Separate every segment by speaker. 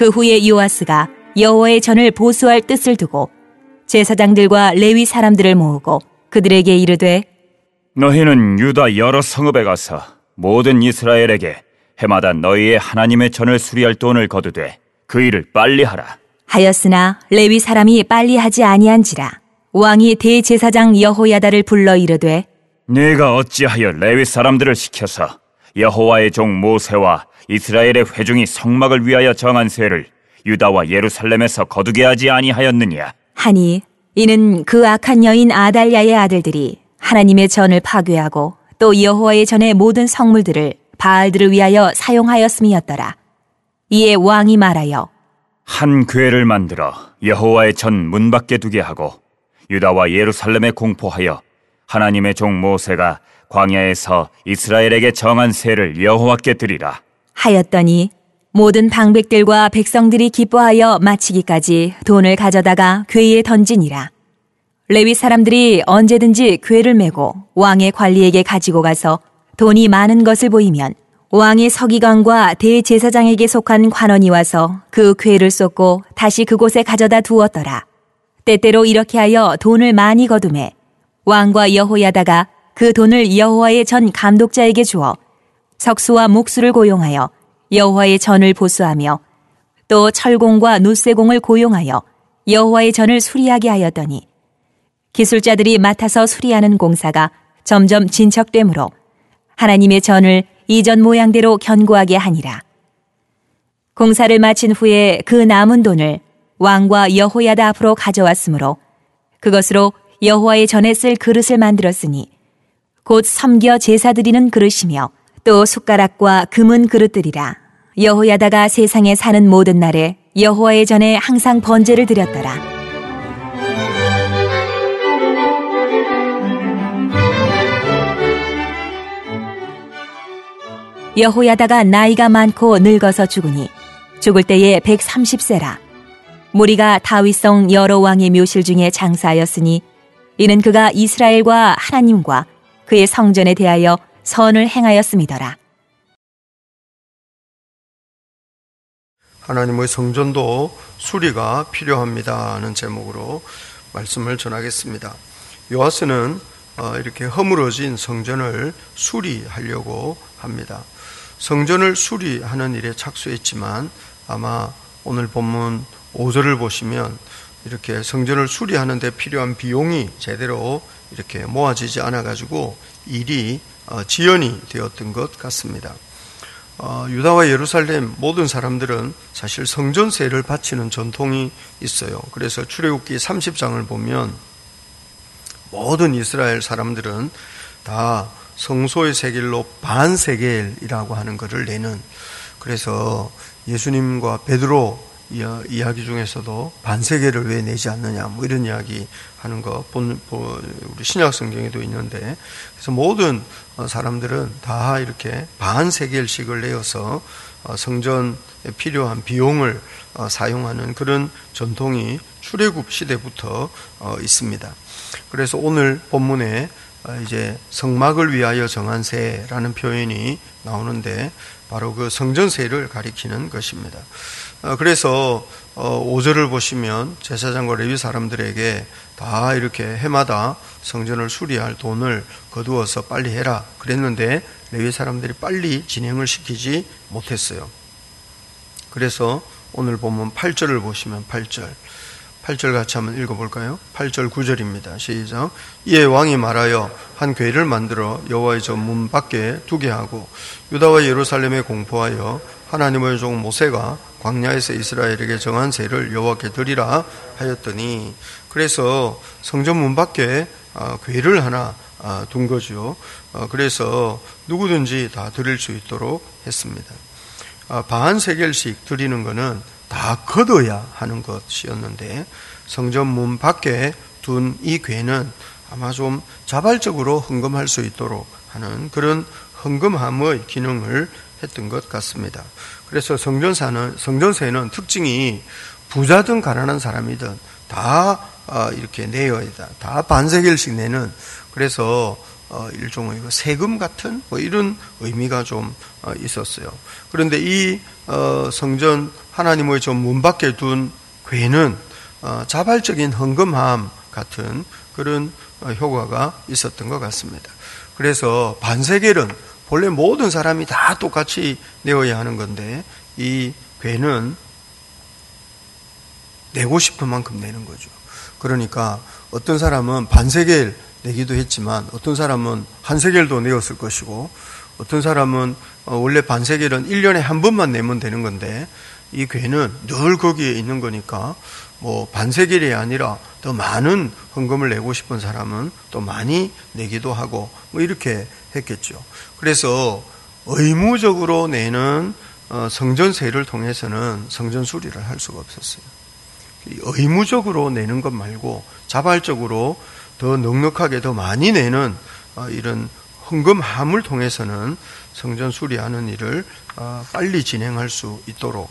Speaker 1: 그 후에 요아스가 여호와의 전을 보수할 뜻을 두고 제사장들과 레위 사람들을 모으고 그들에게 이르되
Speaker 2: 너희는 유다 여러 성읍에 가서 모든 이스라엘에게 해마다 너희의 하나님의 전을 수리할 돈을 거두되 그 일을 빨리 하라
Speaker 1: 하였으나 레위 사람이 빨리 하지 아니한지라. 왕이 대제사장 여호야다를 불러 이르되
Speaker 2: 네가 어찌하여 레위 사람들을 시켜서 여호와의 종 모세와 이스라엘의 회중이 성막을 위하여 정한 세를 유다와 예루살렘에서 거두게 하지 아니하였느냐
Speaker 1: 하니 이는 그 악한 여인 아달랴의 아들들이 하나님의 전을 파괴하고 또 여호와의 전의 모든 성물들을 바알들을 위하여 사용하였음이었더라. 이에 왕이 말하여
Speaker 2: 한 궤를 만들어 여호와의 전 문 밖에 두게 하고 유다와 예루살렘에 공포하여 하나님의 종 모세가 광야에서 이스라엘에게 정한 세를 여호와께 드리라
Speaker 1: 하였더니 모든 방백들과 백성들이 기뻐하여 마치기까지 돈을 가져다가 궤에 던지니라. 레위 사람들이 언제든지 궤를 메고 왕의 관리에게 가지고 가서 돈이 많은 것을 보이면 왕의 서기관과 대제사장에게 속한 관원이 와서 그 궤를 쏟고 다시 그곳에 가져다 두었더라. 때때로 이렇게 하여 돈을 많이 거두매 왕과 여호야다가 그 돈을 여호와의 전 감독자에게 주어 석수와 목수를 고용하여 여호와의 전을 보수하며 또 철공과 놋쇠공을 고용하여 여호와의 전을 수리하게 하였더니 기술자들이 맡아서 수리하는 공사가 점점 진척되므로 하나님의 전을 이전 모양대로 견고하게 하니라. 공사를 마친 후에 그 남은 돈을 왕과 여호야다 앞으로 가져왔으므로 그것으로 여호와의 전에 쓸 그릇을 만들었으니 곧 섬겨 제사 드리는 그릇이며 또 숟가락과 금은 그릇들이라. 여호야다가 세상에 사는 모든 날에 여호와의 전에 항상 번제를 드렸더라. 여호야다가 나이가 많고 늙어서 죽으니 죽을 때에 130세라. 무리가 다윗성 여러 왕의 묘실 중에 장사하였으니 이는 그가 이스라엘과 하나님과 그의 성전에 대하여 선을 행하였음이더라.
Speaker 3: 하나님의 성전도 수리가 필요합니다는 제목으로 말씀을 전하겠습니다. 요아스는 이렇게 허물어진 성전을 수리하려고 합니다. 성전을 수리하는 일에 착수했지만 아마 오늘 본문 5절을 보시면 이렇게 성전을 수리하는 데 필요한 비용이 제대로 이렇게 모아지지 않아가지고 일이 지연이 되었던 것 같습니다. 유다와 예루살렘 모든 사람들은 사실 성전세를 바치는 전통이 있어요. 그래서 출애굽기 30장을 보면 모든 이스라엘 사람들은 다 성소의 세겔로 반 세겔이라고 하는 것을 내는, 그래서 예수님과 베드로 이야기 중에서도 반세겔을 왜 내지 않느냐 뭐 이런 이야기 하는 거 우리 신약 성경에도 있는데, 그래서 모든 사람들은 다 이렇게 반세겔씩을 내어서 성전에 필요한 비용을 사용하는 그런 전통이 출애굽 시대부터 있습니다. 그래서 오늘 본문에 이제 성막을 위하여 정한 세라는 표현이 나오는데 바로 그 성전세를 가리키는 것입니다. 그래서 5절을 보시면 제사장과 레위 사람들에게 다 이렇게 해마다 성전을 수리할 돈을 거두어서 빨리 해라 그랬는데 레위 사람들이 빨리 진행을 시키지 못했어요. 그래서 오늘 보면 8절을 보시면 8절 같이 한번 읽어볼까요? 8절 9절입니다. 시작. 이에 왕이 말하여 한 궤를 만들어 여호와의 전 문 밖에 두게 하고 유다와 예루살렘에 공포하여 하나님의 종 모세가 광야에서 이스라엘에게 정한 세를 여호와께 드리라 하였더니, 그래서 성전 문 밖에 궤를 하나 둔 거죠. 그래서 누구든지 다 드릴 수 있도록 했습니다. 반 세겔씩 드리는 것은 다 걷어야 하는 것이었는데 성전 문 밖에 둔 이 궤는 아마 좀 자발적으로 헌금할 수 있도록 하는 그런 헌금함의 기능을 했던 것 같습니다. 그래서 성전세는 특징이 부자든 가난한 사람이든 다 이렇게 내어야 다 반세겔씩 내는, 그래서 일종의 세금 같은 이런 의미가 좀 있었어요. 그런데 이 성전 하나님의 좀 문 밖에 둔 궤는 자발적인 헌금함 같은 그런 효과가 있었던 것 같습니다. 그래서 반세겔은 본래 모든 사람이 다 똑같이 내어야 하는 건데 이 궤는 내고 싶은 만큼 내는 거죠. 그러니까 어떤 사람은 반세겔 내기도 했지만 어떤 사람은 한 세겔도 내었을 것이고 어떤 사람은 원래 반세겔은 1년에 한 번만 내면 되는 건데 이 궤는 늘 거기에 있는 거니까 반세겔이 아니라 더 많은 헌금을 내고 싶은 사람은 또 많이 내기도 하고 이렇게 했겠죠. 그래서 의무적으로 내는 성전세를 통해서는 성전 수리를 할 수가 없었어요. 의무적으로 내는 것 말고 자발적으로 더 넉넉하게 더 많이 내는 이런 헌금함을 통해서는 성전 수리하는 일을 빨리 진행할 수 있도록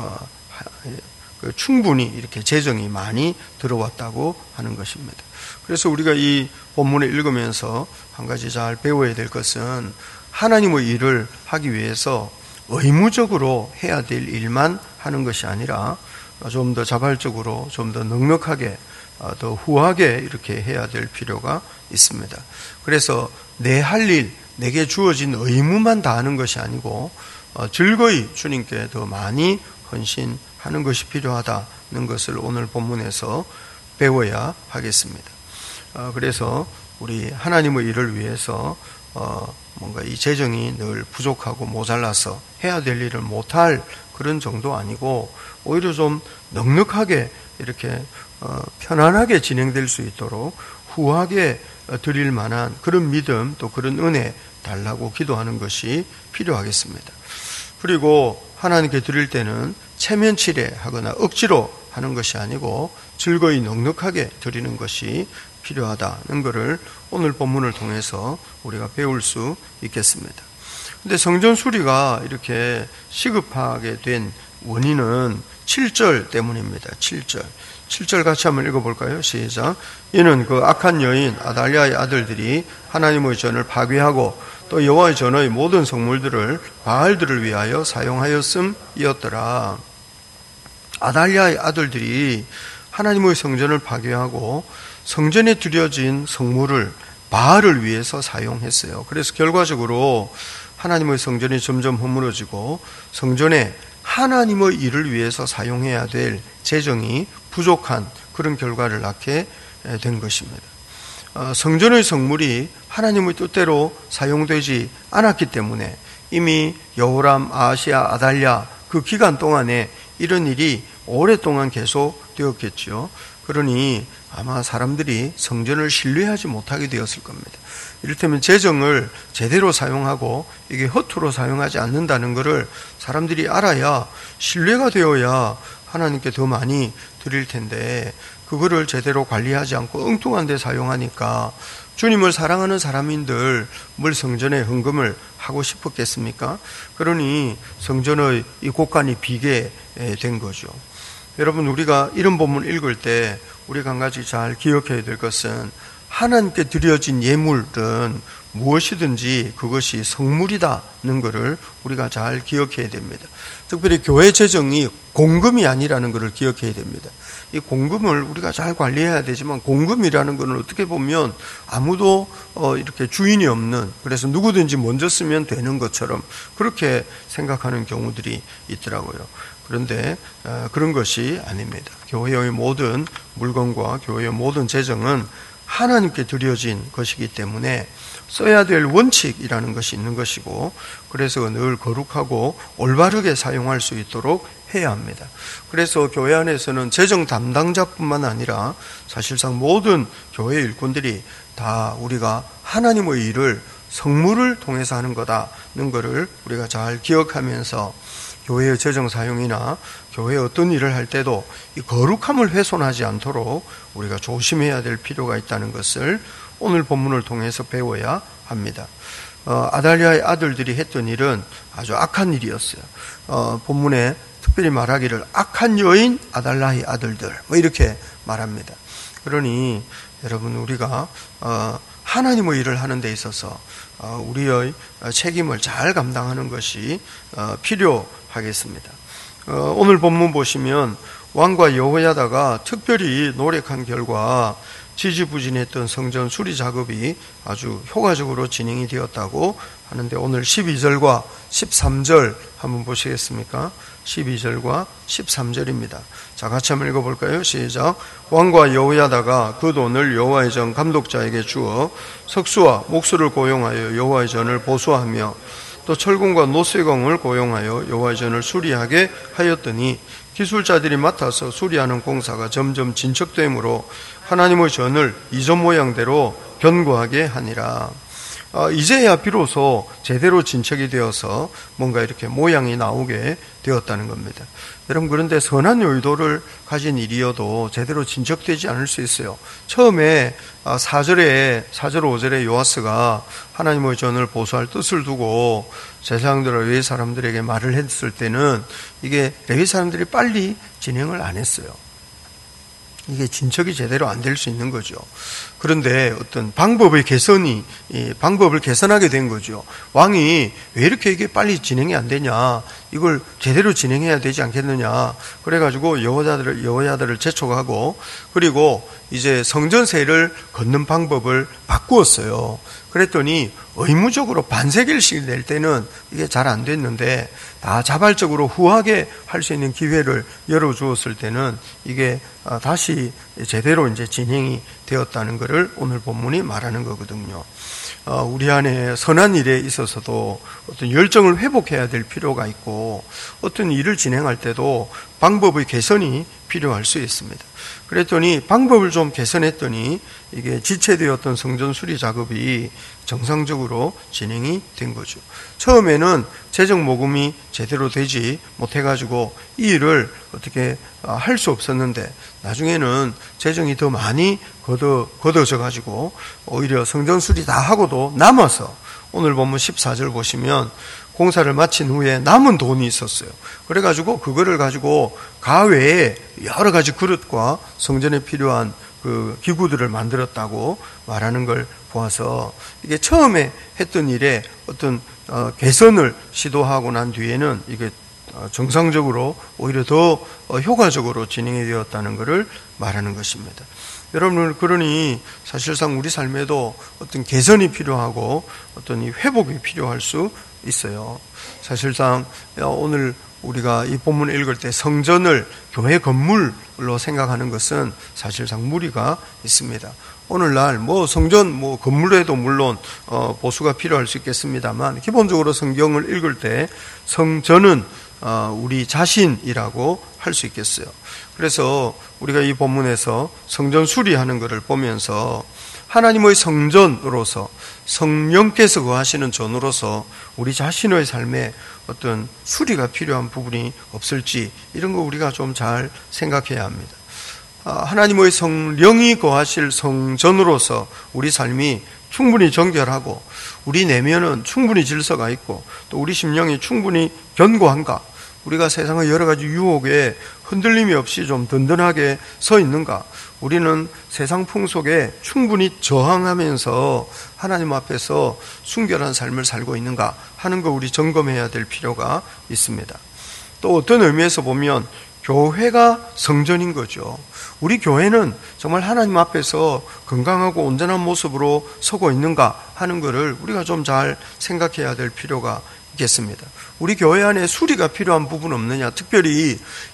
Speaker 3: 충분히 이렇게 재정이 많이 들어왔다고 하는 것입니다. 그래서 우리가 이 본문을 읽으면서 한 가지 잘 배워야 될 것은 하나님의 일을 하기 위해서 의무적으로 해야 될 일만 하는 것이 아니라 좀 더 자발적으로 좀 더 넉넉하게 더 후하게 이렇게 해야 될 필요가 있습니다. 그래서 내 할 일, 내게 주어진 의무만 다하는 것이 아니고 즐거이 주님께 더 많이 헌신하는 것이 필요하다는 것을 오늘 본문에서 배워야 하겠습니다. 그래서 우리 하나님의 일을 위해서 뭔가 이 재정이 늘 부족하고 모자라서 해야 될 일을 못할 그런 정도 아니고 오히려 좀 넉넉하게 이렇게 편안하게 진행될 수 있도록 후하게 드릴 만한 그런 믿음 또 그런 은혜 달라고 기도하는 것이 필요하겠습니다. 그리고 하나님께 드릴 때는 체면치레하거나 억지로 하는 것이 아니고 즐거이 넉넉하게 드리는 것이 필요하다는 것을 오늘 본문을 통해서 우리가 배울 수 있겠습니다. 근데 성전 수리가 이렇게 시급하게 된 원인은 7절 때문입니다. 7절 같이 한번 읽어볼까요? 시작. 이는 그 악한 여인 아달랴의 아들들이 하나님의 전을 파괴하고 또 여호와의 전의 모든 성물들을 바알들을 위하여 사용하였음이었더라. 아달랴의 아들들이 하나님의 성전을 파괴하고 성전에 드려진 성물을 바알을 위해서 사용했어요. 그래서 결과적으로 하나님의 성전이 점점 허물어지고 성전에 하나님의 일을 위해서 사용해야 될 재정이 부족한 그런 결과를 낳게 된 것입니다. 성전의 성물이 하나님의 뜻대로 사용되지 않았기 때문에 이미 여호람, 아하시야, 아달랴 그 기간 동안에 이런 일이 오랫동안 계속되었겠죠. 그러니 아마 사람들이 성전을 신뢰하지 못하게 되었을 겁니다. 이를테면 재정을 제대로 사용하고 이게 허투루 사용하지 않는다는 것을 사람들이 알아야 신뢰가 되어야 하나님께 더 많이 드릴 텐데 그거를 제대로 관리하지 않고 엉뚱한 데 사용하니까 주님을 사랑하는 사람인들 뭘 성전에 헌금을 하고 싶었겠습니까? 그러니 성전의 이 곳간이 비게 된 거죠. 여러분, 우리가 이런 본문 읽을 때 우리가 한 가지 잘 기억해야 될 것은 하나님께 드려진 예물은 무엇이든지 그것이 성물이다는 것을 우리가 잘 기억해야 됩니다. 특별히 교회 재정이 공금이 아니라는 것을 기억해야 됩니다. 이 공금을 우리가 잘 관리해야 되지만 공금이라는 것은 어떻게 보면 아무도 이렇게 주인이 없는, 그래서 누구든지 먼저 쓰면 되는 것처럼 그렇게 생각하는 경우들이 있더라고요. 그런데 그런 것이 아닙니다. 교회의 모든 물건과 교회의 모든 재정은 하나님께 드려진 것이기 때문에 써야 될 원칙이라는 것이 있는 것이고, 그래서 늘 거룩하고 올바르게 사용할 수 있도록 해야 합니다. 그래서 교회 안에서는 재정 담당자뿐만 아니라 사실상 모든 교회 일꾼들이 다 우리가 하나님의 일을 성물을 통해서 하는 거다는 것을 우리가 잘 기억하면서 교회의 재정 사용이나 교회의 어떤 일을 할 때도 이 거룩함을 훼손하지 않도록 우리가 조심해야 될 필요가 있다는 것을 오늘 본문을 통해서 배워야 합니다. 아달랴의 아들들이 했던 일은 아주 악한 일이었어요. 본문에 특별히 말하기를 악한 여인 아달랴의 아들들 이렇게 말합니다. 그러니 여러분, 우리가 하나님의 일을 하는 데 있어서 우리의 책임을 잘 감당하는 것이 필요하겠습니다. 오늘 본문 보시면 왕과 여호야다가 특별히 노력한 결과 지지부진했던 성전 수리 작업이 아주 효과적으로 진행이 되었다고 하는데, 오늘 12절과 13절 한번 보시겠습니까? 12절과 13절입니다. 자, 같이 한번 읽어볼까요? 시작. 왕과 여호야다가 그 돈을 여호와의 전 감독자에게 주어 석수와 목수를 고용하여 여호와의 전을 보수하며 또 철공과 노쇠공을 고용하여 여호와의 전을 수리하게 하였더니 기술자들이 맡아서 수리하는 공사가 점점 진척되므로 하나님의 전을 이전 모양대로 견고하게 하니라. 이제야 비로소 제대로 진척이 되어서 뭔가 이렇게 모양이 나오게 되었다는 겁니다. 여러분, 그런데 선한 의도를 가진 일이어도 제대로 진척되지 않을 수 있어요. 처음에 4절 5절에 요아스가 하나님의 전을 보수할 뜻을 두고 제사장들과 레위 사람들에게 말을 했을 때는 이게 레위 사람들이 빨리 진행을 안 했어요. 이게 진척이 제대로 안 될 수 있는 거죠. 그런데 어떤 방법을 개선하게 된 거죠. 왕이 왜 이렇게 이게 빨리 진행이 안 되냐, 이걸 제대로 진행해야 되지 않겠느냐, 그래가지고 여호야다를 재촉하고, 그리고 이제 성전세를 걷는 방법을 바꾸었어요. 그랬더니 의무적으로 반세겔씩 낼 때는 이게 잘 안 됐는데, 다 자발적으로 후하게 할 수 있는 기회를 열어주었을 때는 이게 다시 제대로 이제 진행이 되었다는 것을 오늘 본문이 말하는 거거든요. 우리 안에 선한 일에 있어서도 어떤 열정을 회복해야 될 필요가 있고, 어떤 일을 진행할 때도 방법의 개선이 필요할 수 있습니다. 그랬더니 방법을 좀 개선했더니 이게 지체되었던 성전 수리 작업이 정상적으로 진행이 된 거죠. 처음에는 재정 모금이 제대로 되지 못해가지고 이 일을 어떻게 할 수 없었는데, 나중에는 재정이 더 많이 걷어져가지고 오히려 성전 수리 다 하고도 남아서, 오늘 보면 14절 보시면 공사를 마친 후에 남은 돈이 있었어요. 그래가지고 그거를 가지고 가외에 여러 가지 그릇과 성전에 필요한 그 기구들을 만들었다고 말하는 걸 보아서, 이게 처음에 했던 일에 어떤 개선을 시도하고 난 뒤에는 이게 정상적으로 오히려 더 효과적으로 진행이 되었다는 것을 말하는 것입니다. 여러분, 그러니 사실상 우리 삶에도 어떤 개선이 필요하고 어떤 이 회복이 필요할 수 있어요. 사실상 오늘 우리가 이 본문을 읽을 때 성전을 교회 건물로 생각하는 것은 사실상 무리가 있습니다. 오늘날 성전 건물에도 물론 보수가 필요할 수 있겠습니다만, 기본적으로 성경을 읽을 때 성전은 우리 자신이라고 할 수 있겠어요. 그래서 우리가 이 본문에서 성전 수리하는 것을 보면서 하나님의 성전으로서, 성령께서 거하시는 전으로서 우리 자신의 삶에 어떤 수리가 필요한 부분이 없을지, 이런 거 우리가 좀 잘 생각해야 합니다. 하나님의 성령이 거하실 성전으로서 우리 삶이 충분히 정결하고, 우리 내면은 충분히 질서가 있고, 또 우리 심령이 충분히 견고한가, 우리가 세상의 여러 가지 유혹에 흔들림이 없이 좀 든든하게 서 있는가, 우리는 세상 풍속에 충분히 저항하면서 하나님 앞에서 순결한 삶을 살고 있는가 하는 거 우리 점검해야 될 필요가 있습니다. 또 어떤 의미에서 보면 교회가 성전인 거죠. 우리 교회는 정말 하나님 앞에서 건강하고 온전한 모습으로 서고 있는가 하는 것을 우리가 좀 잘 생각해야 될 필요가 있겠습니다. 우리 교회 안에 수리가 필요한 부분 없느냐? 특별히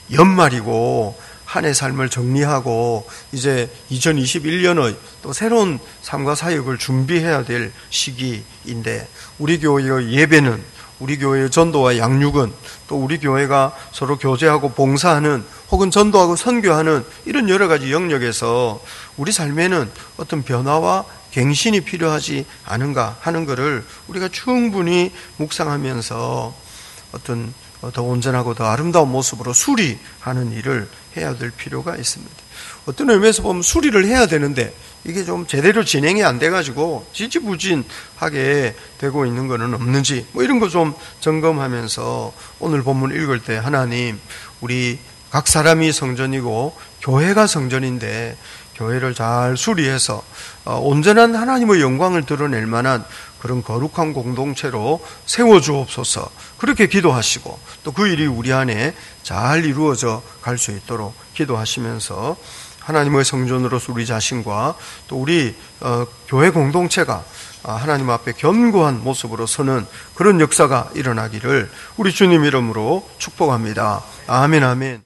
Speaker 3: 연말이고 한 해 삶을 정리하고 이제 2021년의 또 새로운 삶과 사역을 준비해야 될 시기인데, 우리 교회의 예배는, 우리 교회의 전도와 양육은, 또 우리 교회가 서로 교제하고 봉사하는, 혹은 전도하고 선교하는 이런 여러 가지 영역에서 우리 삶에는 어떤 변화와 갱신이 필요하지 않은가 하는 것을 우리가 충분히 묵상하면서 어떤 더 온전하고 더 아름다운 모습으로 수리하는 일을 해야 될 필요가 있습니다. 어떤 의미에서 보면 수리를 해야 되는데 이게 좀 제대로 진행이 안 돼가지고 지지부진하게 되고 있는 것은 없는지, 이런 거 좀 점검하면서 오늘 본문 읽을 때, 하나님, 우리 각 사람이 성전이고 교회가 성전인데 교회를 잘 수리해서 온전한 하나님의 영광을 드러낼 만한 그런 거룩한 공동체로 세워주옵소서. 그렇게 기도하시고 또 그 일이 우리 안에 잘 이루어져 갈 수 있도록 기도하시면서 하나님의 성전으로서 우리 자신과 또 우리 교회 공동체가 하나님 앞에 견고한 모습으로 서는 그런 역사가 일어나기를 우리 주님 이름으로 축복합니다. 아멘, 아멘.